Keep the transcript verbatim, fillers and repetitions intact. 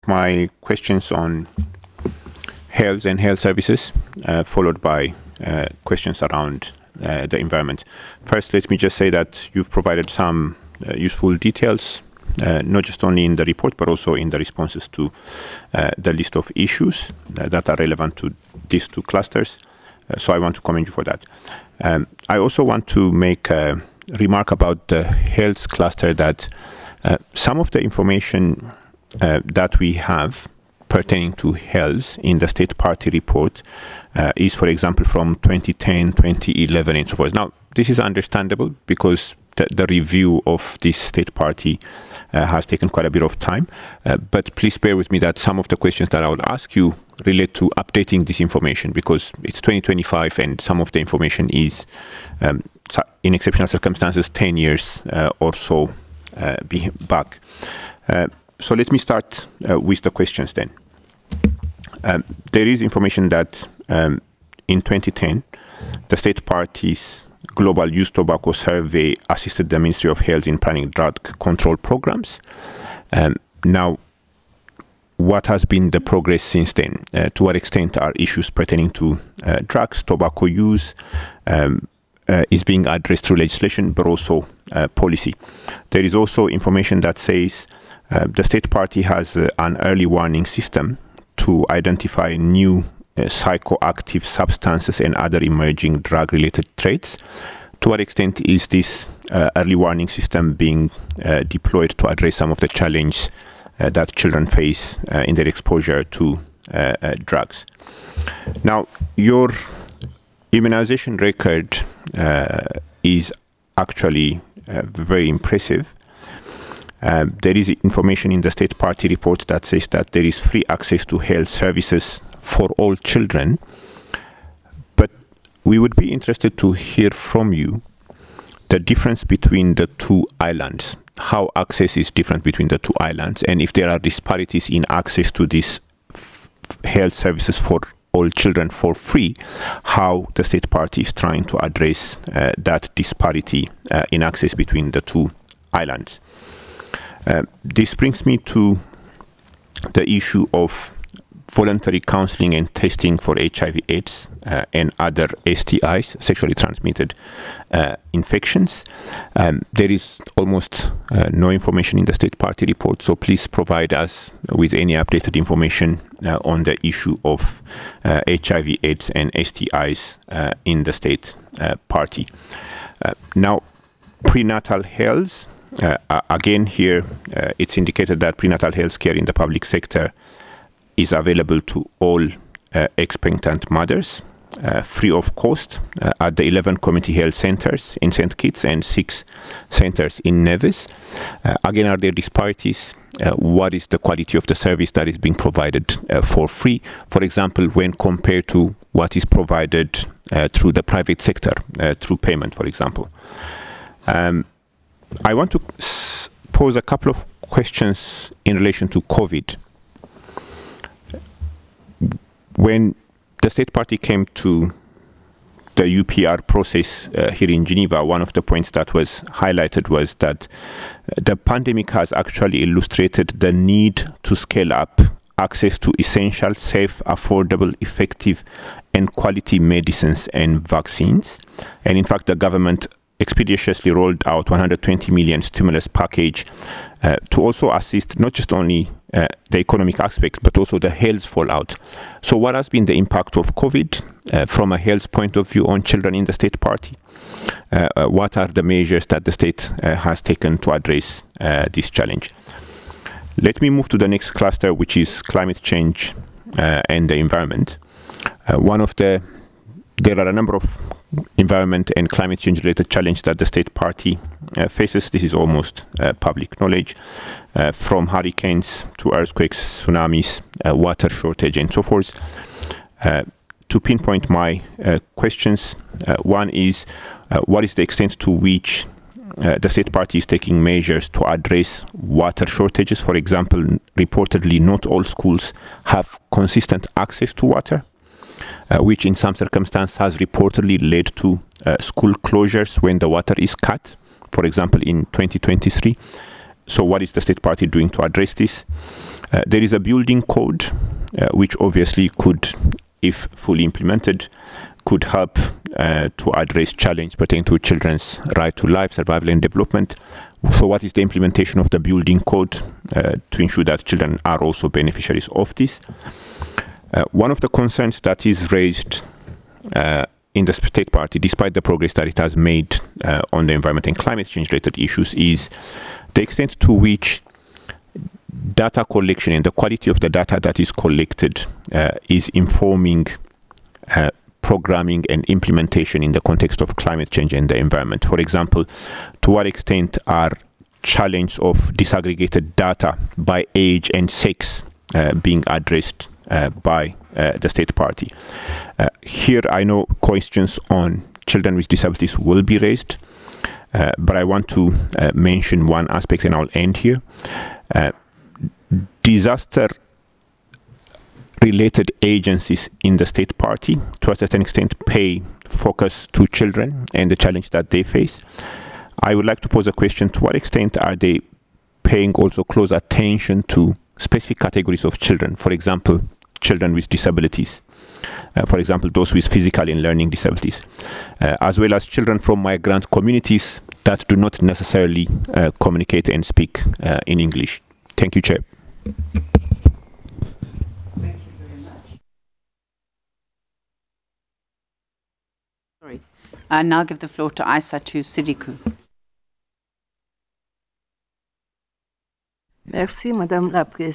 My questions on health and health services, uh, followed by uh, questions around uh, the environment. First, let me just say that you've provided some uh, useful details, uh, not just only in the report, but also in the responses to uh, the list of issues uh, that are relevant to these two clusters. Uh, so I want to commend you for that. Um, I also want to make a remark about the health cluster that uh, some of the information uh, that we have pertaining to health in the state party report uh, is, for example, from twenty ten, twenty eleven, and so forth. Now, this is understandable because the, the review of this state party uh, has taken quite a bit of time. Uh, but please bear with me that some of the questions that I will ask you relate to updating this information because it's twenty twenty-five and some of the information is, um, in exceptional circumstances, ten years uh, or so uh, be back. Uh, so let me start uh, with the questions then. Um, there is information that um, in twenty ten, the state party's Global Youth Tobacco Survey assisted the Ministry of Health in planning drug control programs. Um, now, what has been the progress since then? Uh, to what extent are issues pertaining to uh, drugs, tobacco use, um, uh, is being addressed through legislation, but also uh, policy? There is also information that says uh, the state party has uh, an early warning system to identify new uh, psychoactive substances and other emerging drug-related threats. To what extent is this uh, early warning system being uh, deployed to address some of the challenges uh, that children face uh, in their exposure to uh, uh, drugs? Now, your immunization record uh, is actually uh, very impressive. Um, there is information in the state party report that says that there is free access to health services for all children. But we would be interested to hear from you the difference between the two islands, how access is different between the two islands, and if there are disparities in access to these health services for all children for free, how the state party is trying to address uh, that disparity uh, in access between the two islands. Uh, this brings me to the issue of voluntary counseling and testing for H I V AIDS uh, and other S T Is, sexually transmitted uh, infections. Um, there is almost uh, no information in the state party report, so please provide us with any updated information uh, on the issue of uh, H I V AIDS and S T Is uh, in the state uh, party. Uh, now, prenatal health. Uh, again, here uh, it's indicated that prenatal health care in the public sector is available to all uh, expectant mothers, uh, free of cost, uh, at the eleven community health centers in Saint Kitts and six centers in Nevis. Uh, again, are there disparities? Uh, what is the quality of the service that is being provided uh, for free, for example, when compared to what is provided uh, through the private sector, uh, through payment, for example? Um, I want to pose a couple of questions in relation to COVID. When the state party came to the U P R process uh, here in Geneva, one of the points that was highlighted was that the pandemic has actually illustrated the need to scale up access to essential, safe, affordable, effective, and quality medicines and vaccines. And in fact, the government expeditiously rolled out one hundred twenty million stimulus package uh, to also assist not just only uh, the economic aspects, but also the health fallout. So what has been the impact of COVID uh, from a health point of view on children in the state party? Uh, uh, what are the measures that the state uh, has taken to address uh, this challenge? Let me move to the next cluster, which is climate change uh, and the environment. Uh, one of the There are a number of environment and climate change related challenges that the state party uh, faces. This is almost uh, public knowledge, uh, from hurricanes to earthquakes, tsunamis, uh, water shortage, and so forth. Uh, to pinpoint my uh, questions, uh, one is uh, what is the extent to which uh, the state party is taking measures to address water shortages? For example, reportedly not all schools have consistent access to water. Uh, which in some circumstances has reportedly led to uh, school closures when the water is cut, for example, in twenty twenty-three. so what is the state party doing to address this? Uh, there is a building code, uh, which obviously could, if fully implemented, could help uh, to address challenge pertaining to children's right to life, survival and development. So what is the implementation of the building code uh, to ensure that children are also beneficiaries of this? Uh, one of the concerns that is raised uh, in the state party, despite the progress that it has made uh, on the environment and climate change related issues, is the extent to which data collection and the quality of the data that is collected uh, is informing uh, programming and implementation in the context of climate change and the environment. For example, to what extent are challenges of disaggregated data by age and sex uh, being addressed uh, by uh, the state party? Uh, here, I know questions on children with disabilities will be raised, uh, but I want to uh, mention one aspect and I'll end here. Uh, disaster related agencies in the state party, to a certain extent, pay focus to children and the challenge that they face. I would like to pose a question: to what extent are they paying also close attention to specific categories of children? For example, children with disabilities, uh, for example, those with physical and learning disabilities, uh, as well as children from migrant communities that do not necessarily uh, communicate and speak uh, in English. Thank you, Chair. Sorry. I now give the floor to Aissatou Siddikou. Merci, Madame la Présidente.